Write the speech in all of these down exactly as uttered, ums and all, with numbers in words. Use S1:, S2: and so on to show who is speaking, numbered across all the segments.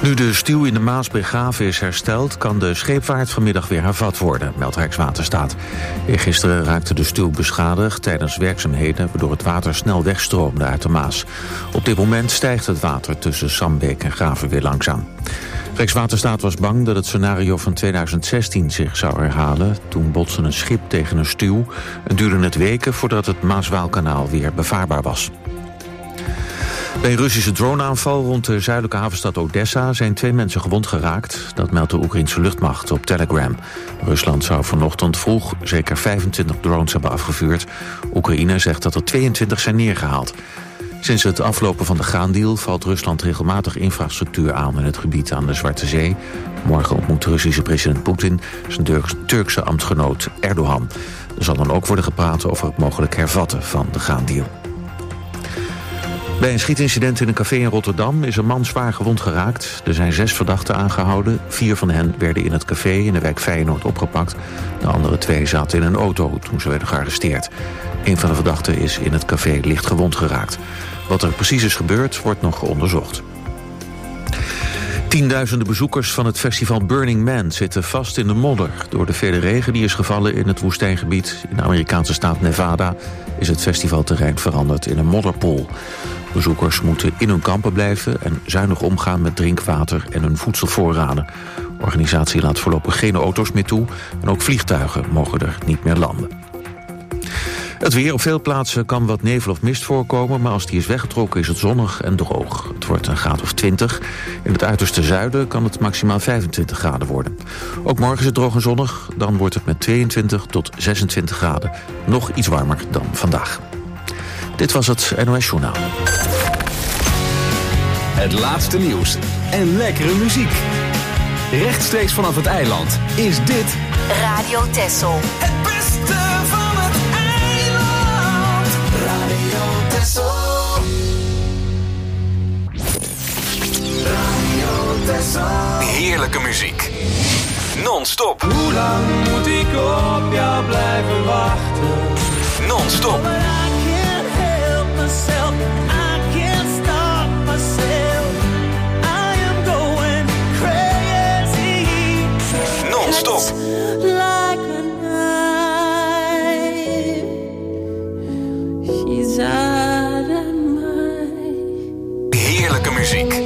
S1: Nu de stuw in de Maas bij Graven is hersteld, kan de scheepvaart vanmiddag weer hervat worden, meldt Rijkswaterstaat. Eergisteren raakte de stuw beschadigd tijdens werkzaamheden, waardoor het water snel wegstroomde uit de Maas. Op dit moment stijgt het water tussen Sambeek en Graven weer langzaam. Rijkswaterstaat was bang dat het scenario van tweeduizend zestien zich zou herhalen. Toen botste een schip tegen een stuw en duurde het weken voordat het Maas-Waalkanaal weer bevaarbaar was. Bij een Russische droneaanval rond de zuidelijke havenstad Odessa zijn twee mensen gewond geraakt. Dat meldt de Oekraïense luchtmacht op Telegram. Rusland zou vanochtend vroeg zeker vijfentwintig drones hebben afgevuurd. Oekraïne zegt dat er tweeëntwintig zijn neergehaald. Sinds het aflopen van de graandeal valt Rusland regelmatig infrastructuur aan in het gebied aan de Zwarte Zee. Morgen ontmoet de Russische president Poetin zijn Turkse ambtsgenoot Erdogan. Er zal dan ook worden gepraat over het mogelijk hervatten van de graandeal. Bij een schietincident in een café in Rotterdam is een man zwaar gewond geraakt. Er zijn zes verdachten aangehouden. Vier van hen werden in het café in de wijk Feyenoord opgepakt. De andere twee zaten in een auto toen ze werden gearresteerd. Een van de verdachten is in het café licht gewond geraakt. Wat er precies is gebeurd, wordt nog onderzocht. Tienduizenden bezoekers van het festival Burning Man zitten vast in de modder. Door de vele regen die is gevallen in het woestijngebied in de Amerikaanse staat Nevada is het festivalterrein veranderd in een modderpoel. Bezoekers moeten in hun kampen blijven en zuinig omgaan met drinkwater en hun voedselvoorraden. De organisatie laat voorlopig geen auto's meer toe en ook vliegtuigen mogen er niet meer landen. Het weer op veel plaatsen kan wat nevel of mist voorkomen, maar als die is weggetrokken is het zonnig en droog. Het wordt een graad of twintig. In het uiterste zuiden kan het maximaal vijfentwintig graden worden. Ook morgen is het droog en zonnig, dan wordt het met tweeëntwintig tot zesentwintig graden nog iets warmer dan vandaag. Dit was het N O S Journaal.
S2: Het laatste nieuws en lekkere muziek. Rechtstreeks vanaf het eiland is dit
S3: Radio Texel.
S4: Het beste van het eiland. Radio Texel. Radio Texel.
S2: heerlijke muziek. Non-stop.
S5: Hoe lang moet ik op jou blijven wachten?
S2: Non-stop. Non-stop.
S6: Like a knife, she's out of my...
S2: Heerlijke muziek.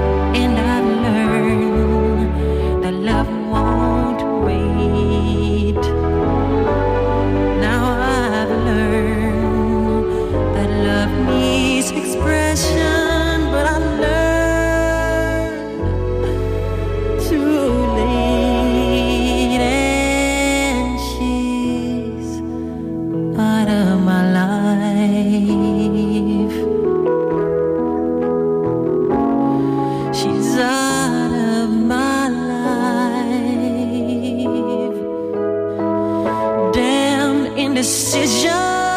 S6: Love won't wait. indecision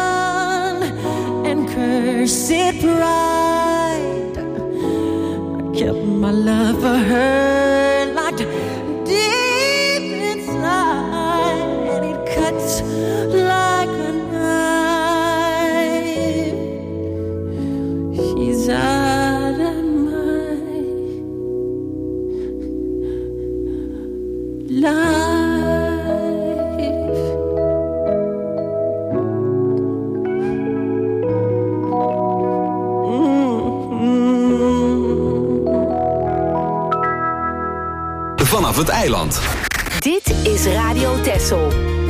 S6: and cursed pride. I kept my love for her locked deep inside, and it cuts like a knife. She's out of my life.
S2: Vanaf het eiland.
S3: Dit is Radio Texel.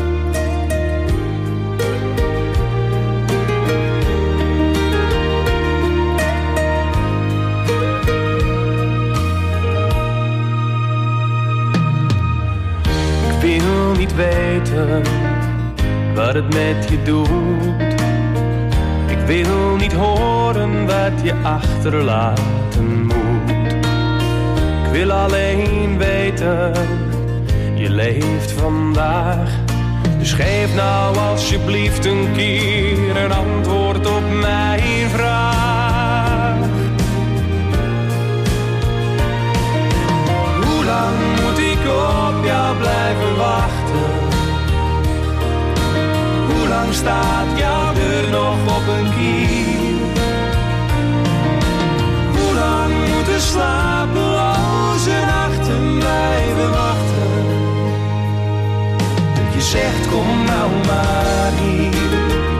S5: Ik wil niet weten wat het met je doet. Ik wil niet horen wat je achterlaten moet. Ik wil alleen weten, je leeft vandaag. Dus geef nou alsjeblieft een keer een antwoord op mijn vraag. Hoe lang moet ik op jou blijven wachten? Hoe lang staat jouw deur nog op een kier? Hoe lang moeten slapeloze nachten blijven wachten? Dat je zegt kom nou maar hier.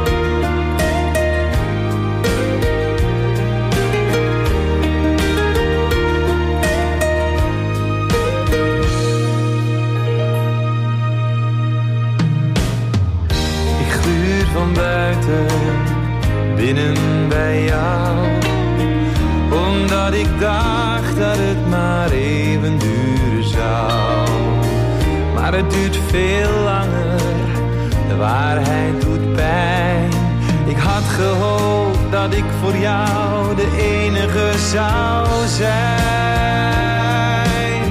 S5: Ik gluur van buiten binnen bij jou, omdat ik dacht dat het maar even duren zou. Maar het duurt veel langer, de waarheid doet pijn. Ik had gehoopt dat ik voor jou de enige zou zijn.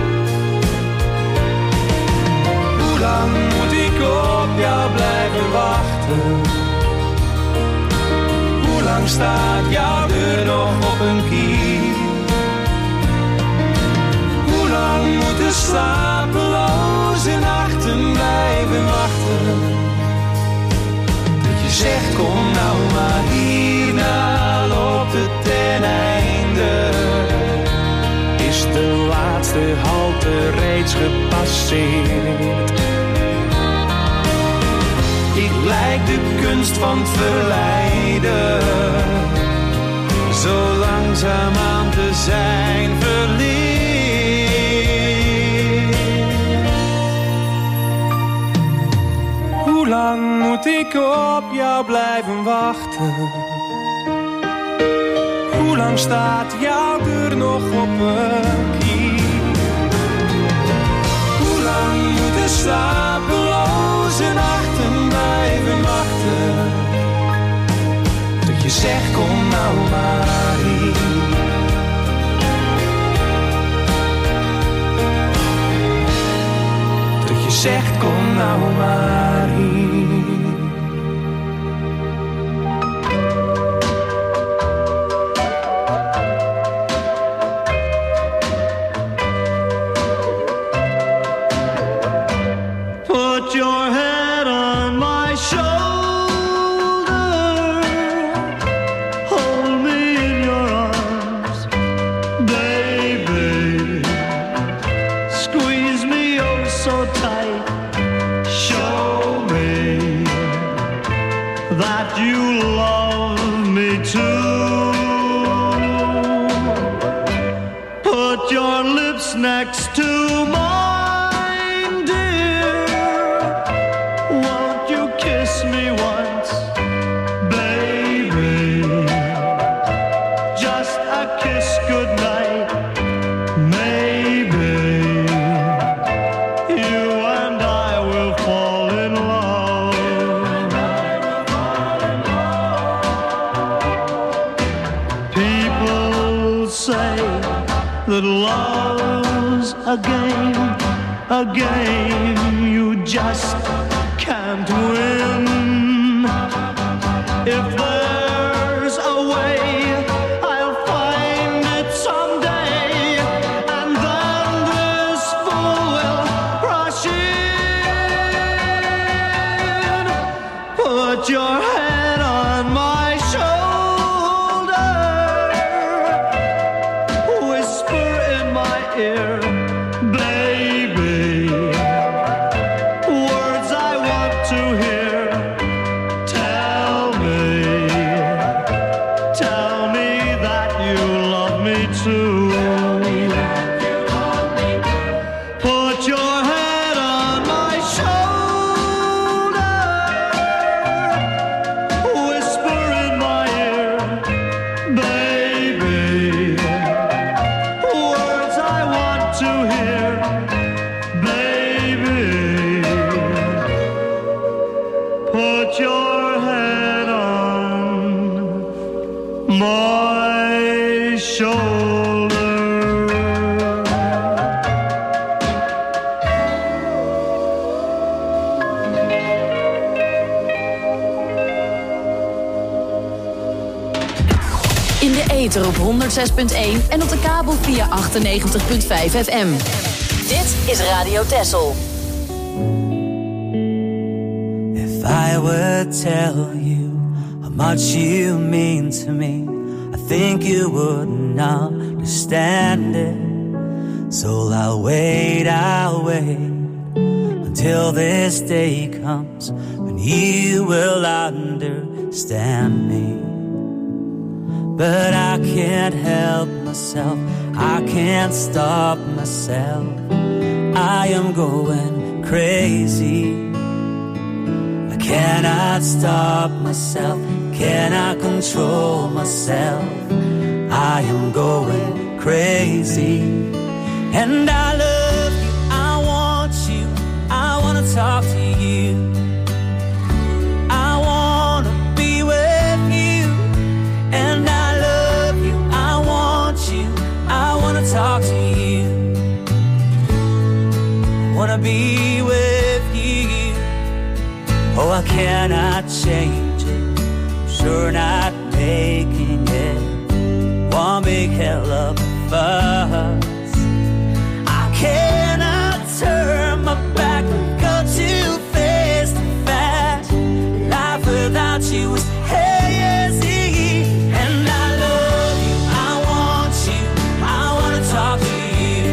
S5: Hoe lang moet ik op jou blijven wachten? Hoe lang staat jouw deur nog op een kier? Hoe lang moeten slapeloze nachten blijven wachten? Dat je zegt kom nou maar hierna, loopt het ten einde. Is de laatste halte reeds gepasseerd? Ik lijk de kunst van het verleiden, zo langzaamaan te zijn verleerd. Hoe lang moet ik op jou blijven wachten? Hoe lang staat jouw deur nog op een kier? Hoe lang moeten slapeloze nachten blijven wachten? Dat je zegt kom nou maar hier. Dat je zegt kom nou maar hier.
S7: Put your head on my shoulder, hold me in your arms, baby. Squeeze me oh so tight, show me that you love me too. Put your lips next to mine. That love's a game, a game you just can't win. Put your head on my shoulder, whisper in my ear, baby, words I want to hear. Tell me, tell me that you love me too. Put your head on my shoulder, whisper in my ear, baby, words I want to hear, baby, put your head on my shoulder.
S3: In de ether op honderdzes punt één en op de kabel via achtennegentig komma vijf F M. Dit is Radio Texel.
S8: If I would tell you how much you mean to me, I think you wouldn't understand it. So I'll wait, I'll wait until this day comes when you will understand me. But I can't help myself, I can't stop myself, I am going crazy. I cannot stop myself, cannot control myself, I am going crazy. And I love you, I want you, I wanna talk to you, I wanna be with you. And I love you, I want you, I wanna talk to you, I wanna be with you. Oh, I cannot change it, I'm sure not making it one big hell of a fuss. I cannot turn my back, go too fast and fast. Life without you is hazy. And I love you, I want you, I wanna talk to you,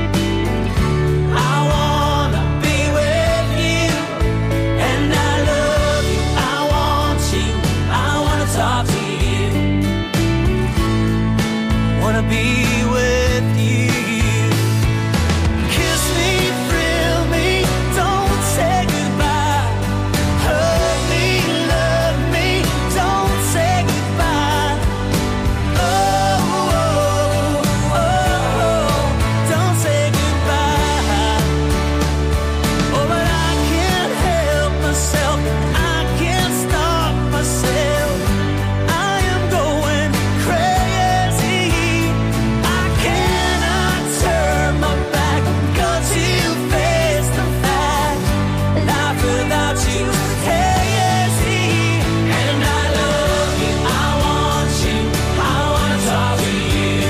S8: I wanna be with you. And I love you, I want you, I wanna talk to you, I wanna be with you. Kiss me, thrill me, don't say goodbye. Hug me, love me, don't say goodbye. Oh, oh, oh, don't say goodbye. Oh, but I can't help myself, I can't stop myself, I am going crazy. I cannot turn my back, go too fast and fast. Life without you is hazy. And I love you, I want you, I wanna talk to you,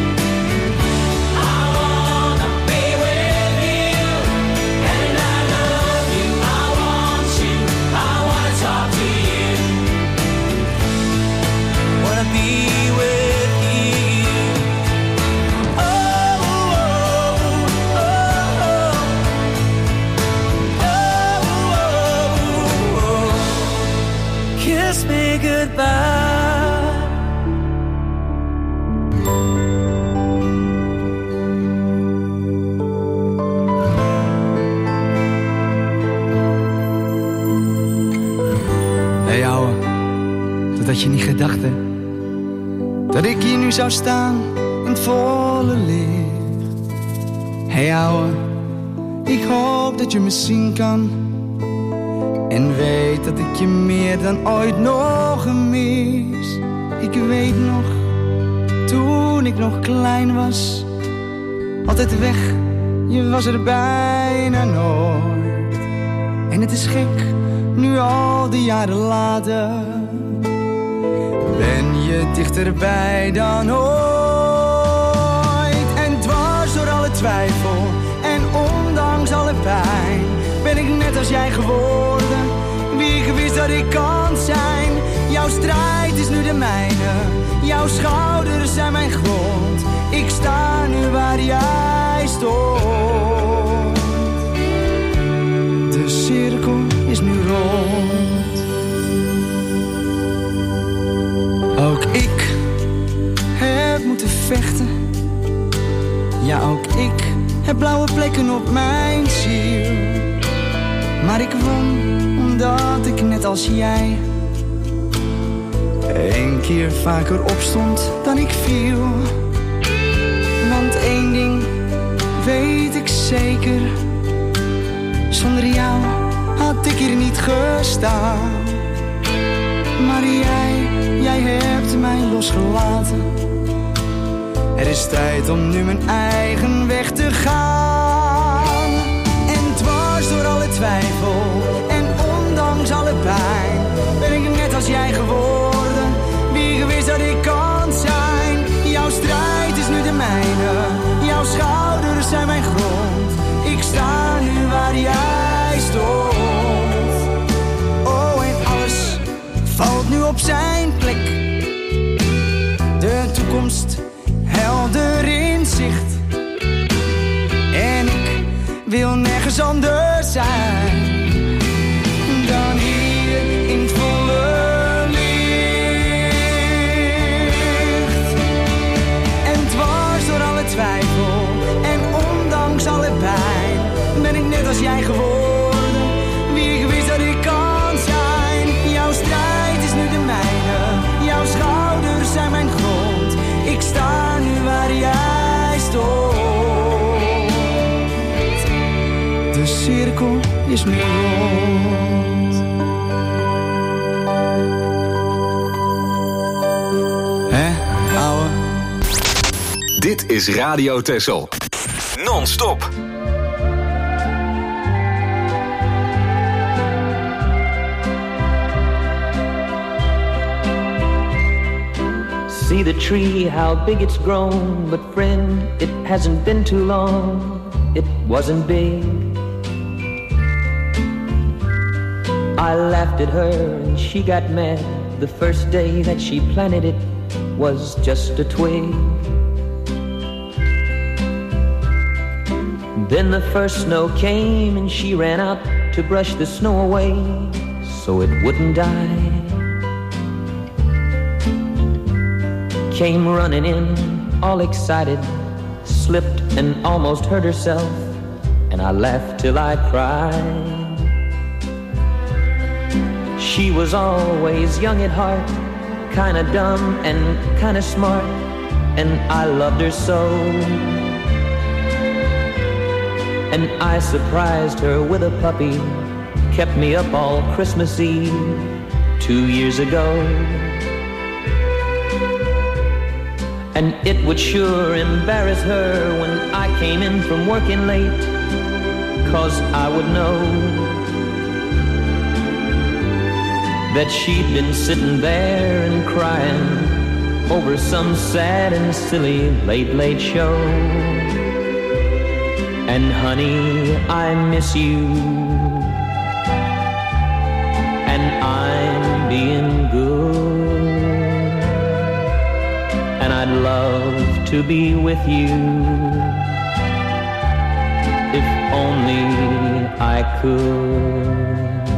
S8: I wanna be with you. And I love you, I want you, I wanna talk to you, wanna be with you. Oh, oh, oh, oh, oh, oh. Kiss me goodbye.
S9: Hey ouwe, dat had je niet gedacht hè? Dat ik hier nu zou staan in het volle licht. Hey ouwe, ik hoop dat je me zien kan. En weet dat ik je meer dan ooit nog mis. Ik weet nog, toen ik nog klein was, altijd weg, je was er bijna nooit. En het is gek, nu al die jaren later, ben je dichterbij dan ooit. En dwars door alle twijfel en ondanks alle pijn, ben ik net als jij geworden, wie ik wist dat ik kan zijn. Jouw strijd is nu de mijne. Jouw schouders zijn mijn grond. Ik sta nu waar jij stond. De cirkel is nu rond. Ook ik heb moeten vechten. Ja, ook ik heb blauwe plekken op mijn ziel. Maar ik won omdat ik net als jij Eén keer vaker opstond dan ik viel. Want één ding weet ik zeker: zonder jou had ik hier niet gestaan. Maar jij, jij hebt mij losgelaten. Er is tijd om nu mijn eigen weg te gaan. En dwars door alle twijfel en ondanks alle pijn ben ik net als jij geworden. Wie gewist dat ik kan zijn. Jouw strijd is nu de mijne. Jouw schouders zijn mijn grond. Ik sta nu waar jij stond. Oh, en alles valt nu op zijn plek. De toekomst helder in zicht. En ik wil nergens anders zijn dan hier in het volle licht. En dwars door alle twijfel en ondanks alle pijn ben ik net als jij geworden. Wie gewist dat ik kan zijn. Jouw strijd is nu de mijne. Jouw schouders zijn mijn grond. Ik sta nu waar jij stond. De cirkel is nu rond. Hè, ouwe?
S2: Dit is Radio Texel. Non-stop.
S10: See the tree, how big it's grown. But friend, it hasn't been too long. It wasn't big. I laughed at her and she got mad. The first day that she planted it was just a twig. Then the first snow came and she ran out to brush the snow away so it wouldn't die. Came running in, all excited, slipped and almost hurt herself, and I laughed till I cried. She was always young at heart, kinda dumb and kinda smart, and I loved her so. And I surprised her with a puppy, kept me up all Christmas Eve, two years ago. And it would sure embarrass her when I came in from working late, 'cause I would know that she'd been sitting there and crying over some sad and silly late, late show. And honey, I miss you, and I'm being good, and I'd love to be with you, if only I could.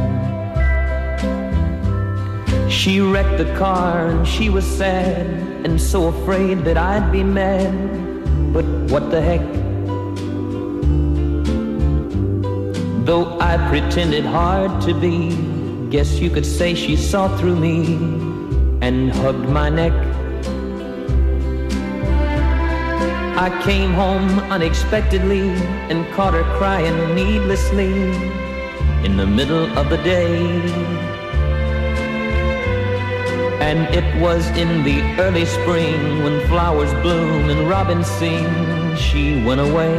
S10: She wrecked the car and she was sad and so afraid that I'd be mad, but what the heck? Though I pretended hard to be, guess you could say she saw through me and hugged my neck. I came home unexpectedly and caught her crying needlessly in the middle of the day. And it was in the early spring when flowers bloom and robins sing, she went away.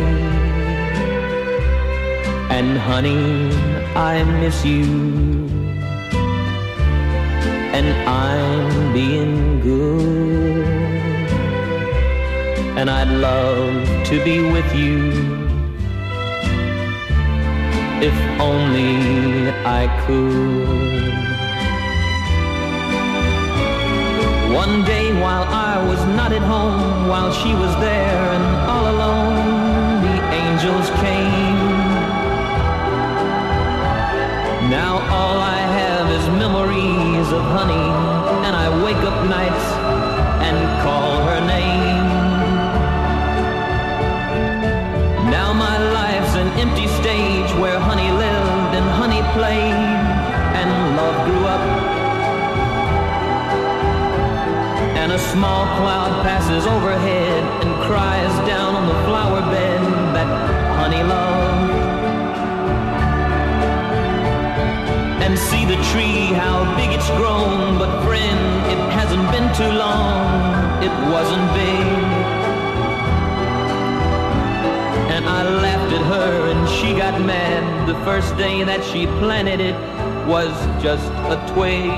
S10: And honey, I miss you, and I'm being good, and I'd love to be with you, if only I could. One day while I was not at home, while she was there and all alone, the angels came. Now all I have is memories of honey, and I wake up nights and call her name. Now my life's an empty stage where honey lived and honey played and love grew up. And a small cloud passes overhead and cries down on the flower bed that honey loved. And see the tree, how big it's grown, but friend, it hasn't been too long, it wasn't big. And I laughed at her and she got mad. The first day that she planted it was just a twig.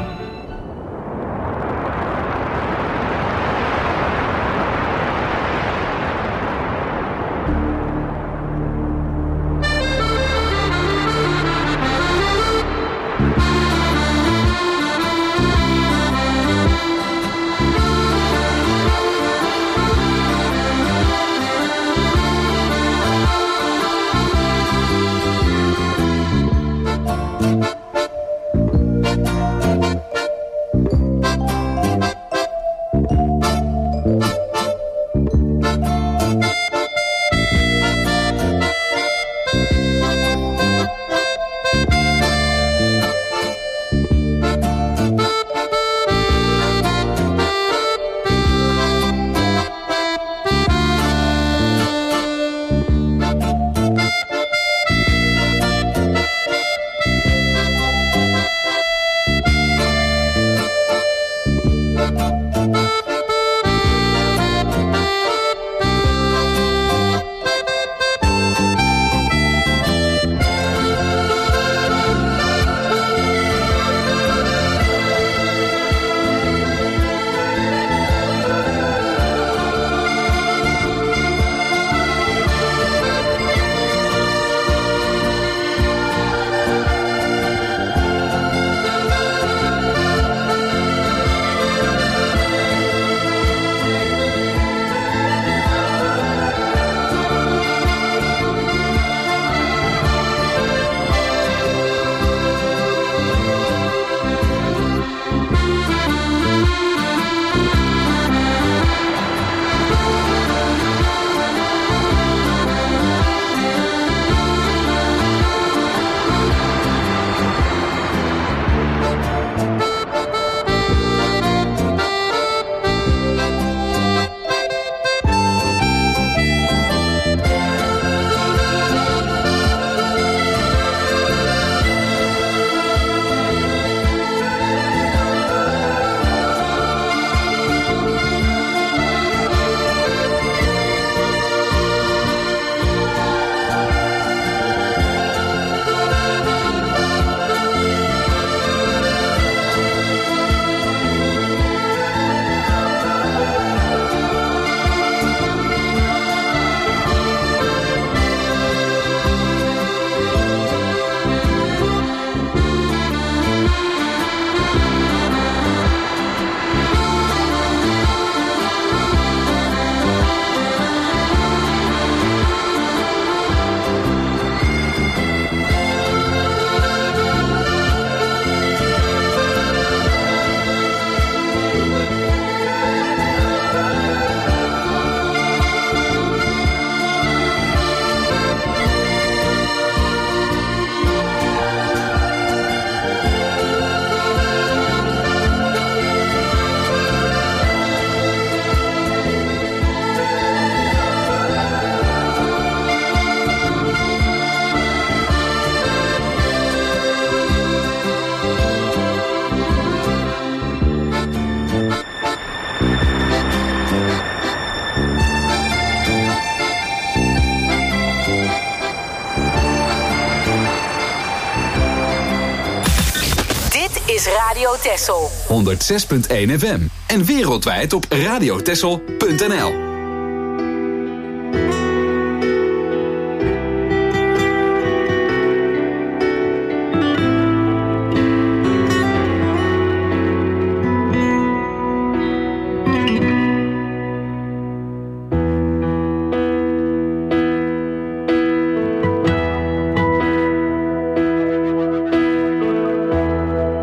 S3: is Radio Texel.
S2: honderdzes punt één F M en wereldwijd op radiotexel punt n l.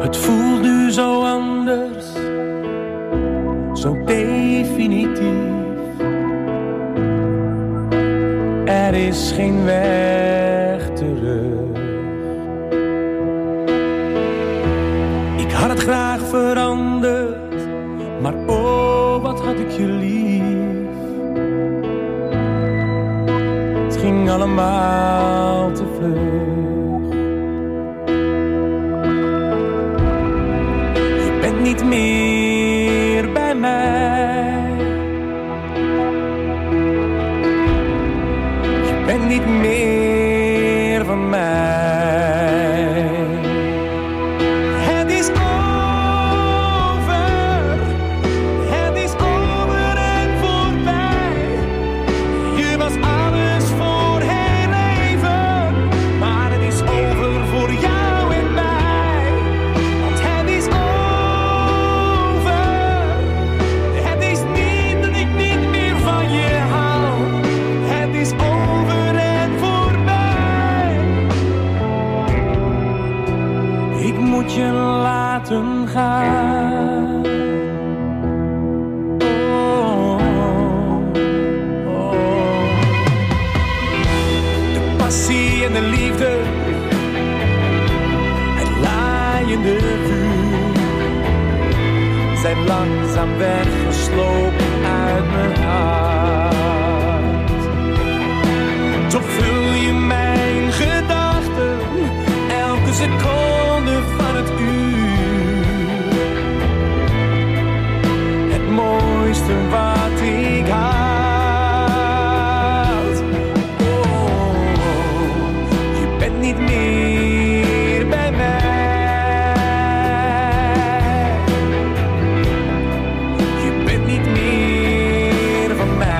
S5: Het voelt nu zo anders, zo definitief. Er is geen weg terug. Ik had het graag veranderd, maar oh, wat had ik je lief. Het ging allemaal te vlug. Je bent niet meer bij mij. Je bent niet meer van mij. Je laten gaan. Oh, oh. De passie en de liefde, het laaiende vuur, zijn langzaam weggeslopen uit mijn hart. Toch vul je mijn gedachten elke seconde van het uur. Het mooiste wat ik had. Oh, je bent niet meer bij mij. Je bent niet meer van mij.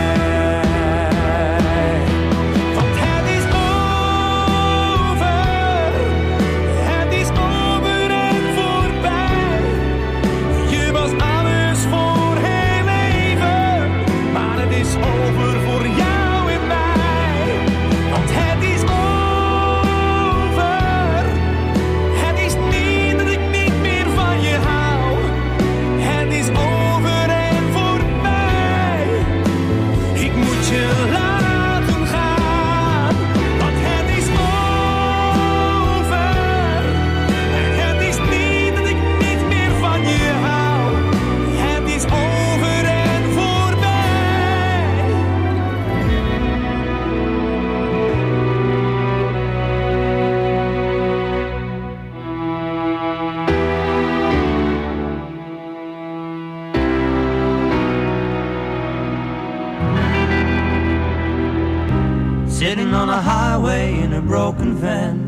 S8: Sitting on a highway in a broken van,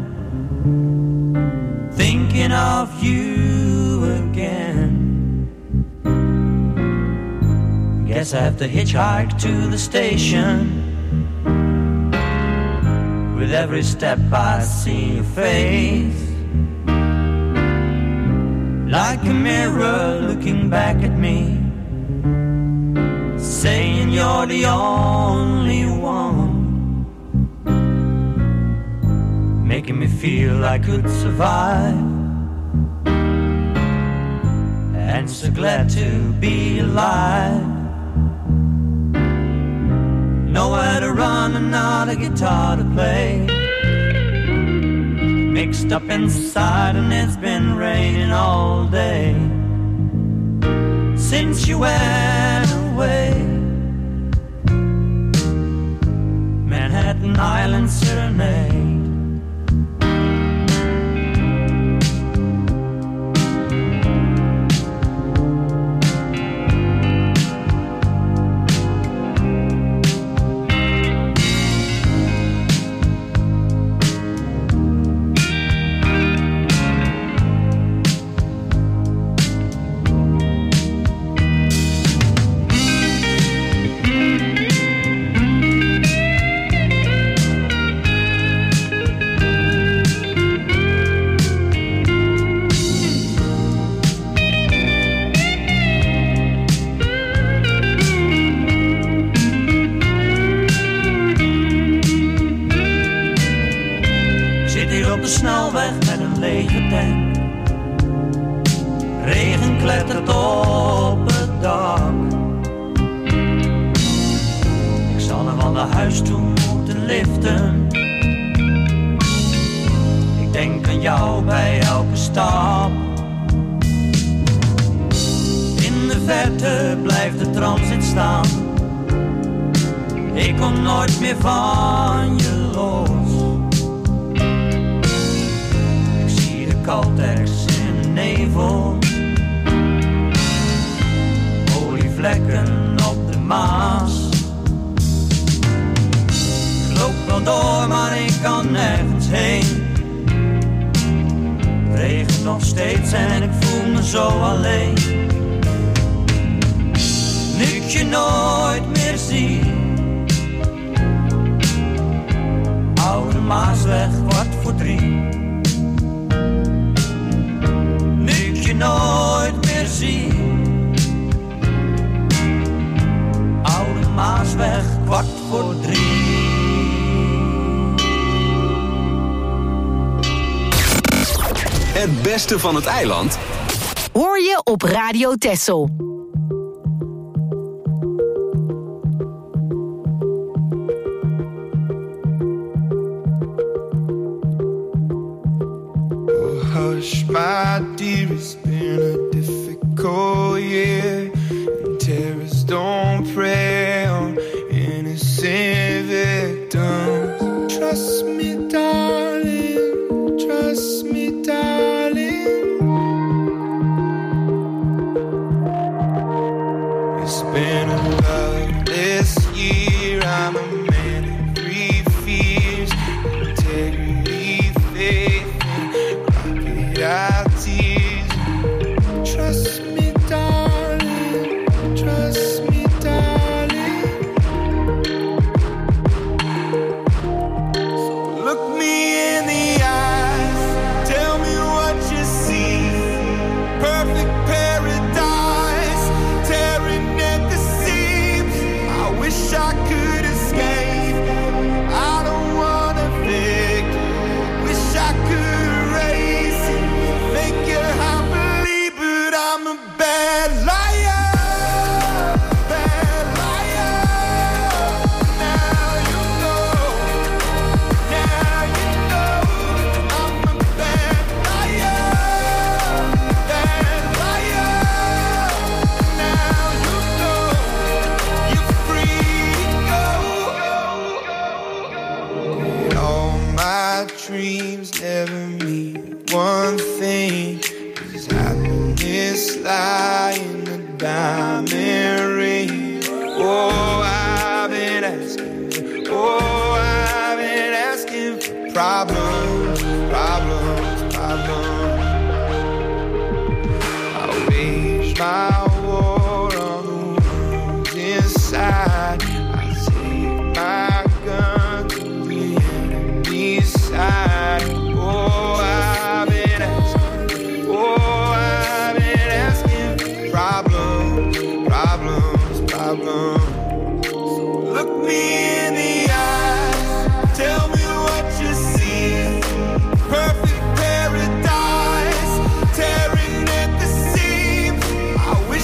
S8: thinking of you again. Guess I have to hitchhike to the station. With every step I see your face, like a mirror looking back at me, saying you're the only one, making me feel I could survive, and so glad to be alive. Nowhere to run and not a guitar to play, mixed up inside and it's been raining all day since you went away. Manhattan Island Serenade. Op de snelweg met een lege tank, Regen klettert op het dak. Ik zal nog wel naar huis toe moeten liften. Ik denk aan jou bij elke stap. In de verte blijft de transit staan. Ik kom nooit meer van je los. Ik zie de Caltex in de nevel. Olievlekken op de Maas. Ik loop wel door, maar ik kan nergens heen. Het regent nog steeds en ik voel me zo alleen. Nu ik je nooit meer zie. Oude Maasweg, kwart voor drie. Nu ik je nooit meer zie. Oude Maasweg, kwart voor drie.
S2: Het beste van het eiland
S3: hoor je op Radio Texel.
S5: Hush, my dear, it's been a difficult year. And terrorists don't prey on innocent victims. Trust me, darling, trust me, darling. It's been a loveless year. I'm a man of three fears: integrity, faith, our tears. Trust me, darling, trust me, darling. So look me in the eyes, tell me what you see. Perfect paradise, tearing at the seams. I wish I could escape. I don't wanna fake. Wish I could erase it. Make it happily, but I'm a bad liar, bad liar. Now you know, now you know, I'm a bad liar, bad liar. Now you know, you're free to go. All my dreams never mean one thing. Is happiness lie in a diamond ring? Oh, I've been asking, oh, I've been asking for problems, problems, problems. I wage my war on the ones inside. I take my gun to the enemy's side. Oh, I've been asking, oh, I've been asking for problems, problems, problems. So look me in the eyes, tell me what you see. Perfect paradise, tearing at the seams. I wish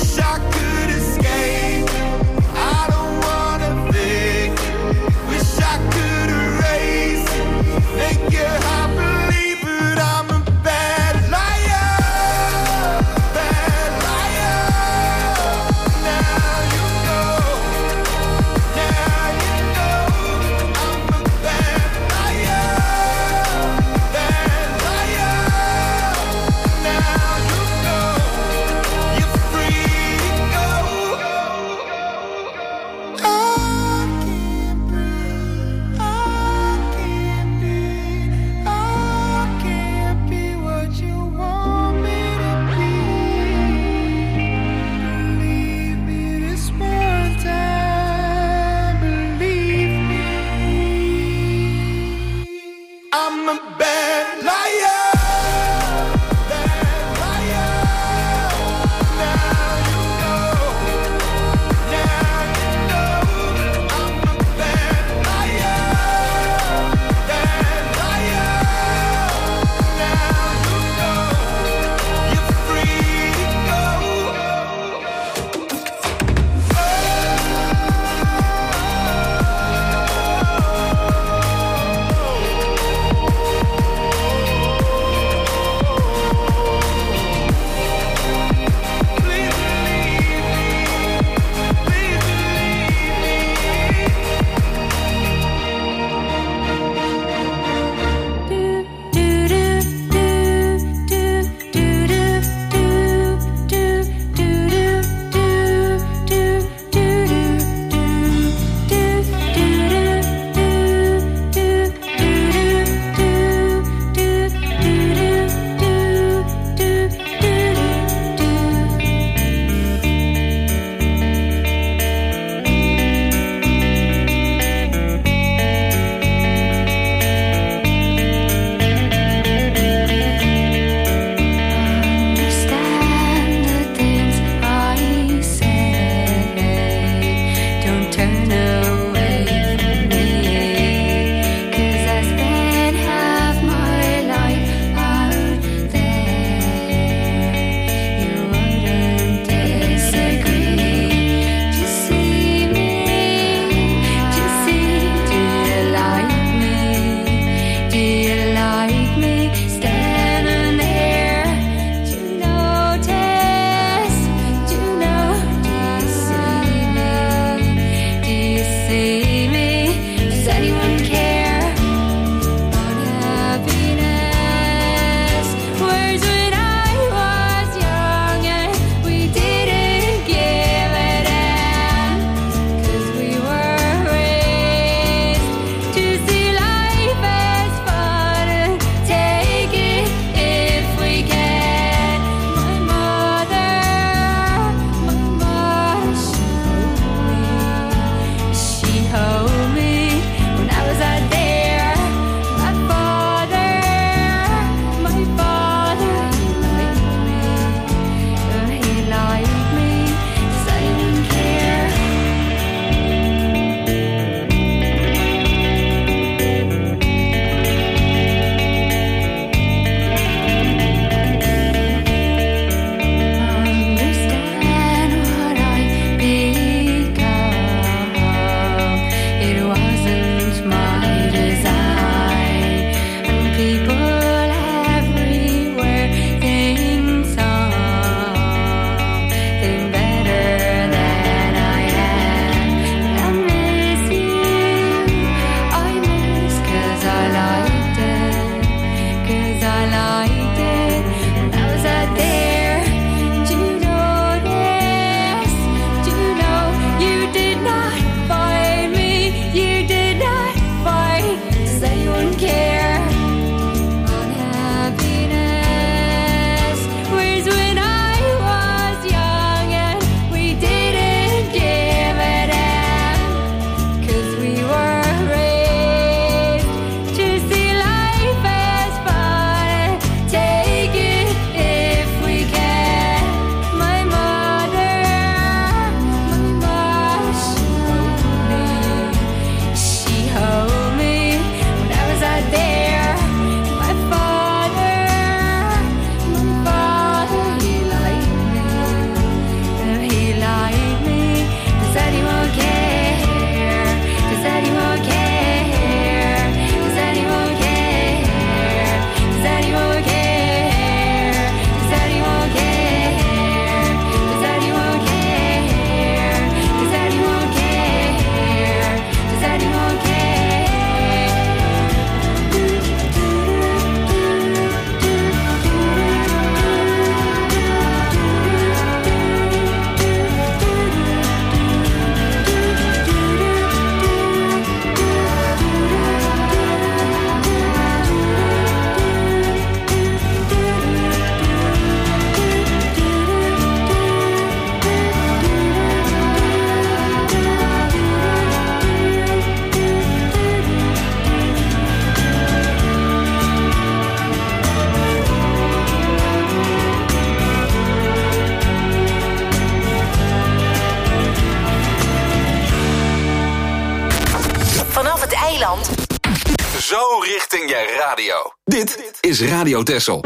S2: Dit is Radio Texel.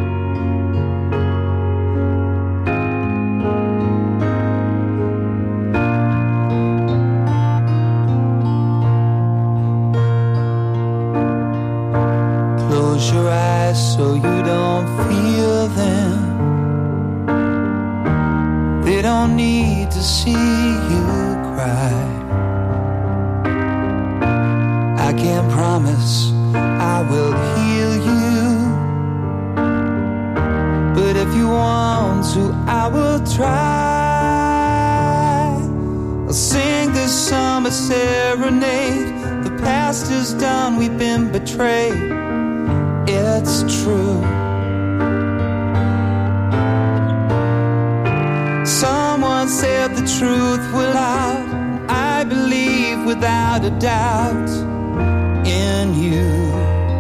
S5: Close your eyes so you don't feel them. They don't need to see you cry. I can't promise I will heal you, but if you want to, I will try. I'll sing this summer serenade. The past is done, we've been betrayed. It's true. Someone said the truth will out. I believe without a doubt in you.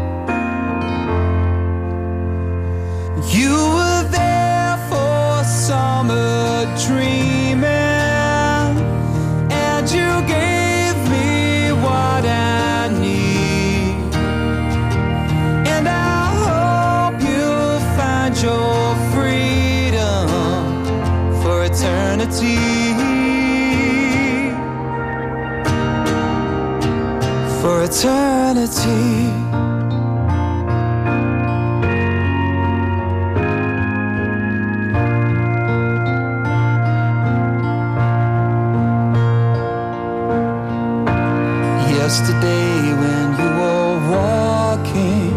S5: You were there for summer dreaming, and you gave me what I need. And I hope you'll find your freedom for eternity. For eternity. Yesterday when you were walking,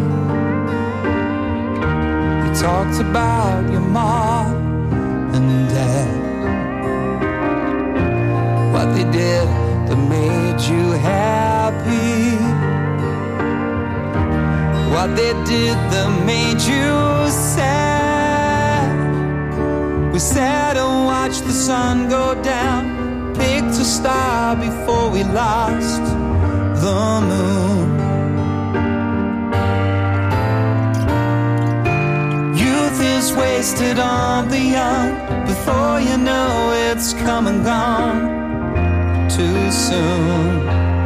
S5: you talked about your mom and dad, what they did that made you happy, what they did that made you sad. We sat and watched the sun go down, picked a star before we lost the moon. Youth is wasted on the young. Before you know it's come and gone too soon.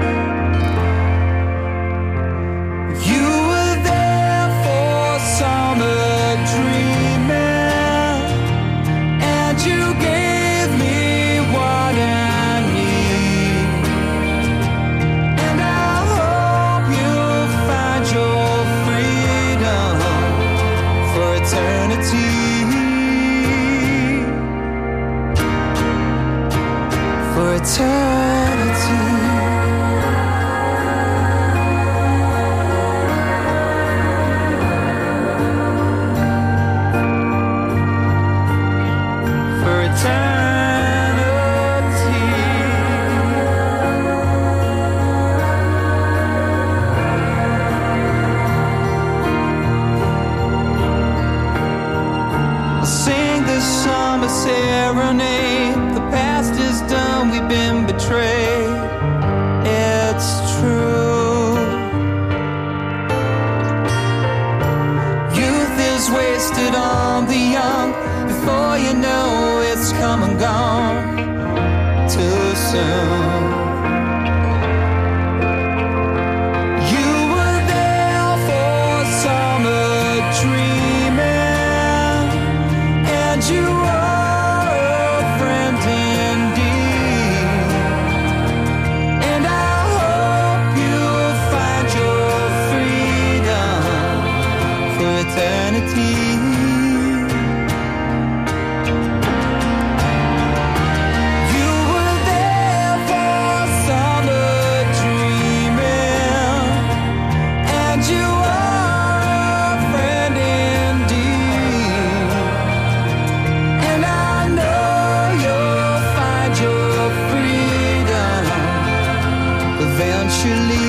S5: You were there for summer dreaming, and you gave me what I need. And I hope you'll find your freedom for eternity. For eternity. For eternity. I'll sing this summer serenade. The past is done, we've been betrayed. It's true. Youth is wasted on the young. Before you know it's come and gone too soon. You were there for summer dreaming, and you are a friend indeed. And I hope you'll find your freedom for eternity. You were there for summer dreaming, and you are a friend indeed. And I know you'll find your freedom eventually.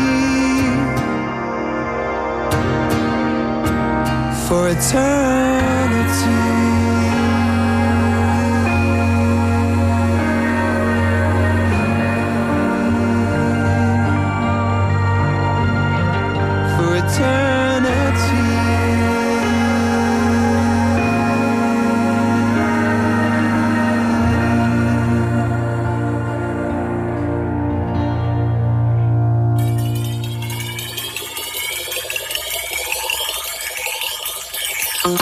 S5: For eternity. For eternity.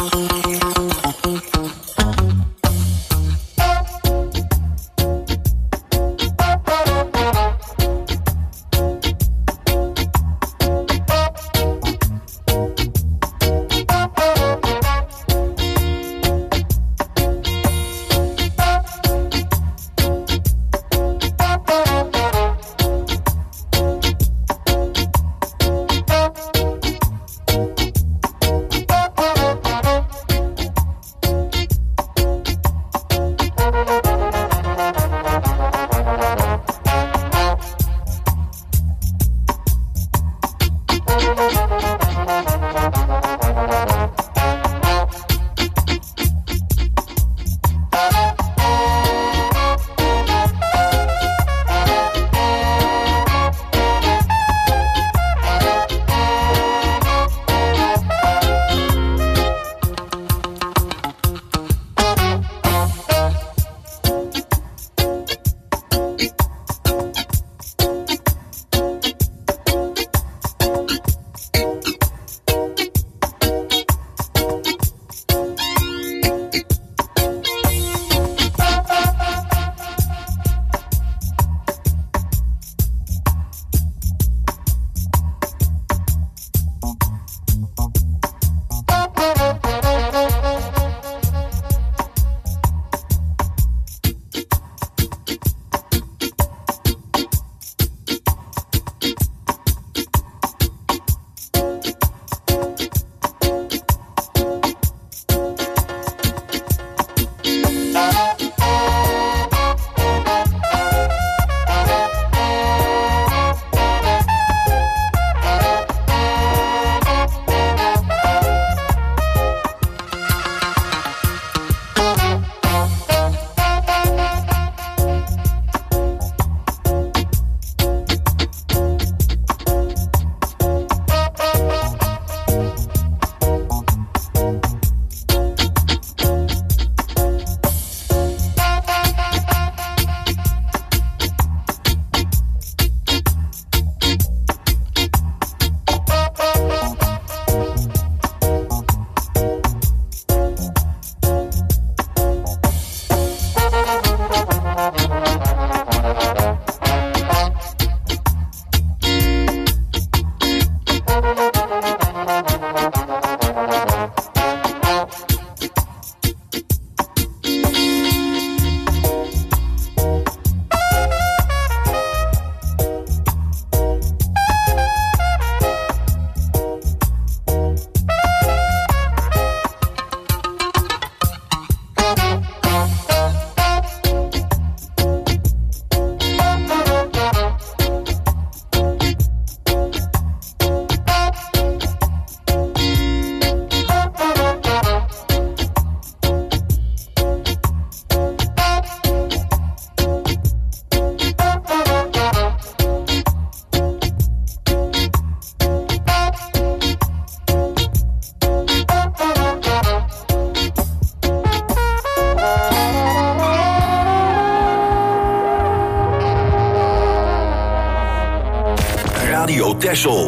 S11: Radio Texel.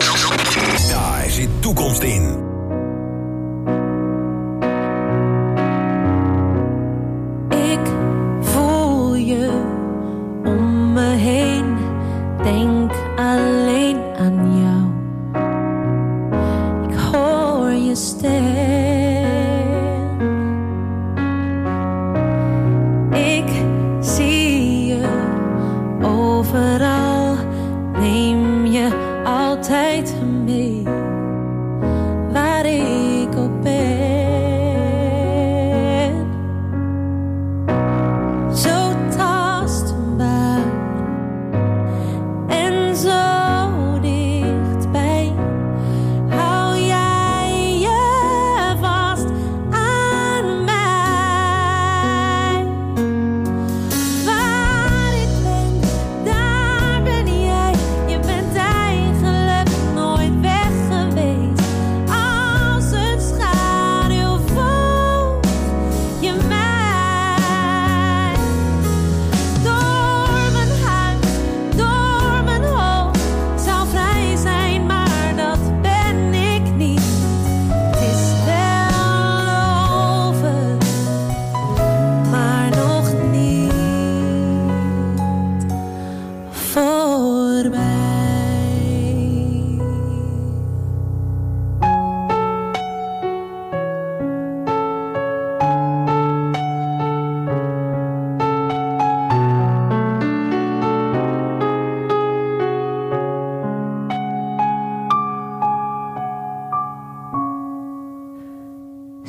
S11: Daar zit toekomst in.
S6: Ik voel je om me heen, denk alleen aan jou. Ik hoor je stem. Ik zie je overal, neem je altijd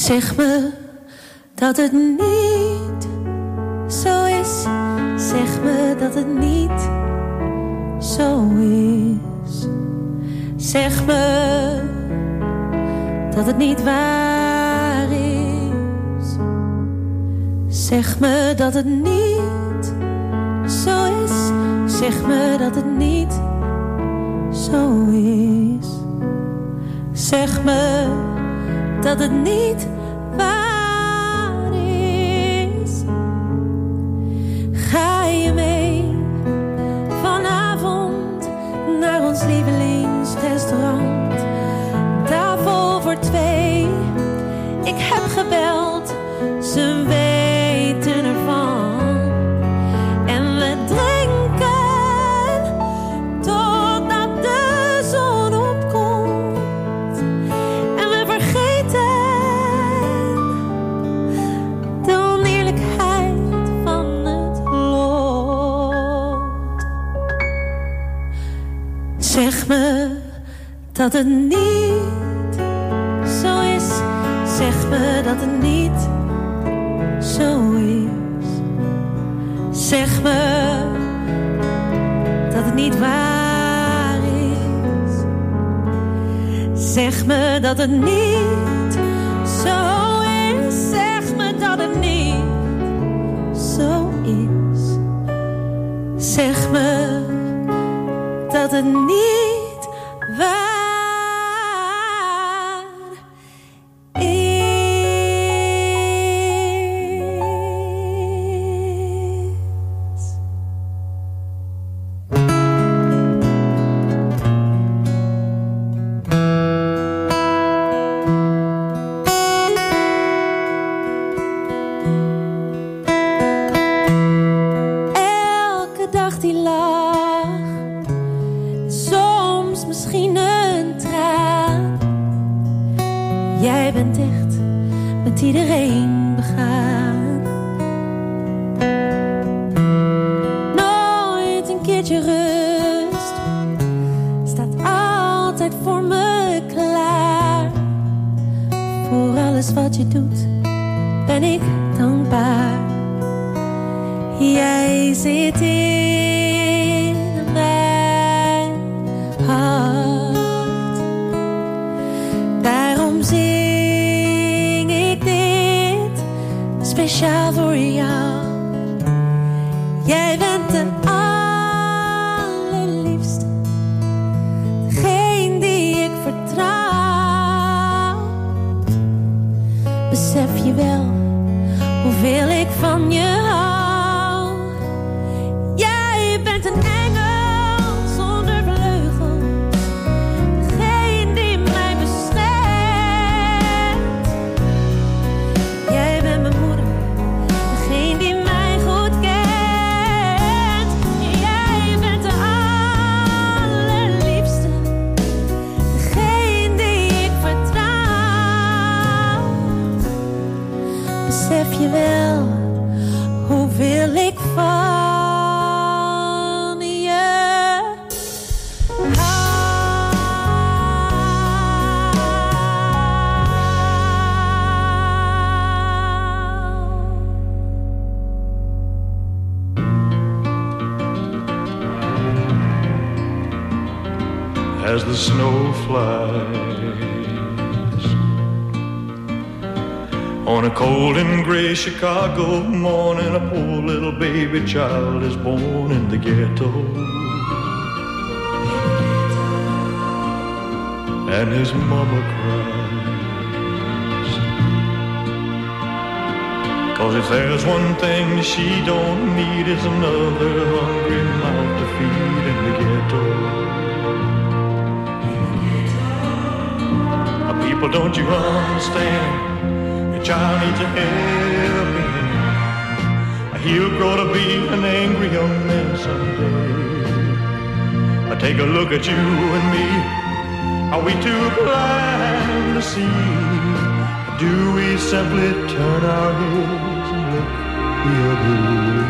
S6: Zeg me dat het niet zo is. Zeg me dat het niet zo is. Zeg me dat het niet waar is. Zeg me dat het niet zo is. Zeg me dat het niet zo is. Zeg me dat het niet waar is. Ga je mee vanavond naar ons lievelingsrestaurant? Tafel voor twee. Ik heb gebeld, ze weten ervan. En we drinken totdat de zon opkomt. En we vergeten de oneerlijkheid van het lot. Zeg me dat het niet zo is. Zeg me dat het niet zo is. Zeg me dat het niet waar is. Zeg me dat het niet zo is. Zeg me dat het niet zo is. Zeg me dat het niet waar is. Elke dag die lach, soms misschien een traan. Jij bent echt met iedereen begaan. Nooit een keertje rust, staat altijd voor me klaar. Voor alles wat je doet, ben ik dankbaar. Jij zit in mijn hart. Daarom zing ik dit speciaal voor jou. Jij bent de allerliefste, degene die ik vertrouw. Besef je wel hoeveel ik van je hou? Jij bent een engel zonder vleugels, degene die mij beschermt. Jij bent mijn moeder, degene die mij goed kent. Jij bent de allerliefste, degene die ik vertrouw. Besef je wel hoeveel ik van je hou?
S7: As the snow flies on a cold and gray Chicago morning, a poor little baby child is born in the ghetto. And his mama cries, 'cause if there's one thing she don't need, is another hungry mouth to feed in the ghetto. People, don't you understand? Your child needs a helping hand. He'll grow to be an angry young man someday. I take a look at you and me. Are we too blind to see? Do we simply turn our heads and look the other way?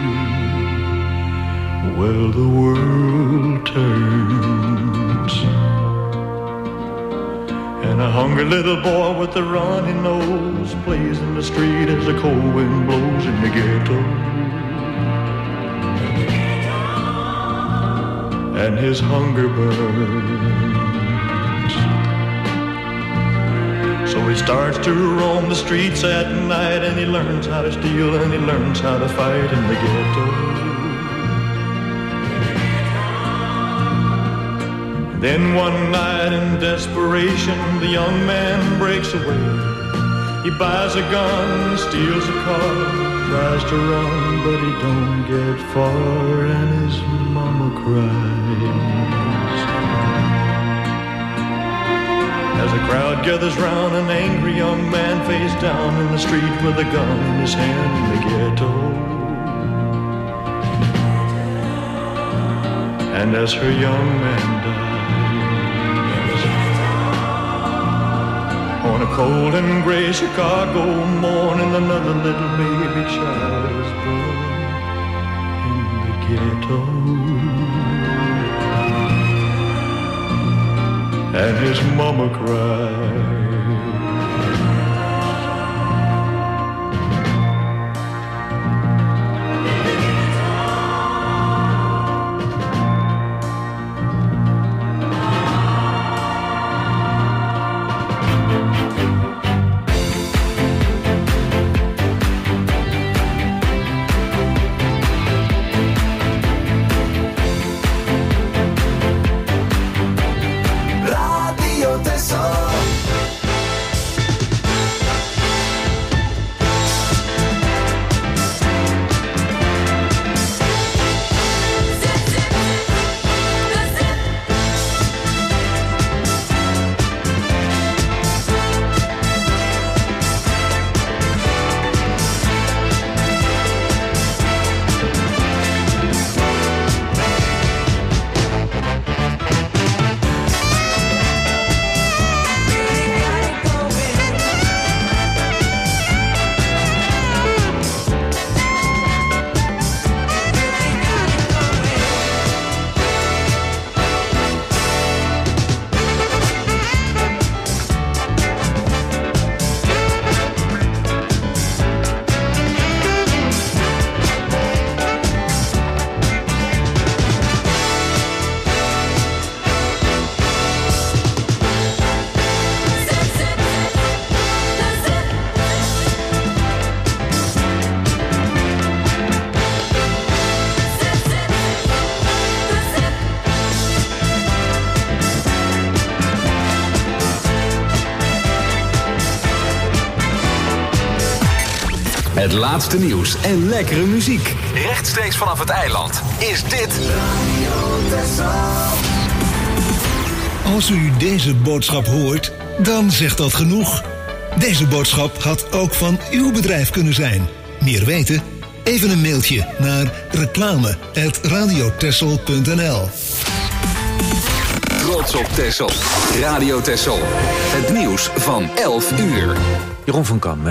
S7: Well, the world turns, And a hungry little boy with a runny nose plays in the street as the cold wind blows in the ghetto. And his hunger burns. So he starts to roam the streets at night, and he learns how to steal and he learns how to fight in the ghetto. Then one night in desperation, the young man breaks away. He buys a gun, steals a car, tries to run, but he don't get far, and his mama cries. As the crowd gathers round, an angry young man face down in the street with a gun in his hand in the ghetto. And as her young man dies, on a cold and gray Chicago morning, another little baby child is born in the ghetto. And his mama cried.
S2: Het laatste nieuws en lekkere muziek. Rechtstreeks vanaf het eiland is dit Radio Texel.
S12: Als u deze boodschap hoort, dan zegt dat genoeg. Deze boodschap had ook van uw bedrijf kunnen zijn. Meer weten? Even een mailtje naar reclame apenstaartje radiotexel punt n l.
S2: Trots op Texel. Radio Texel. Het nieuws van elf uur.
S1: Jeroen van Kam.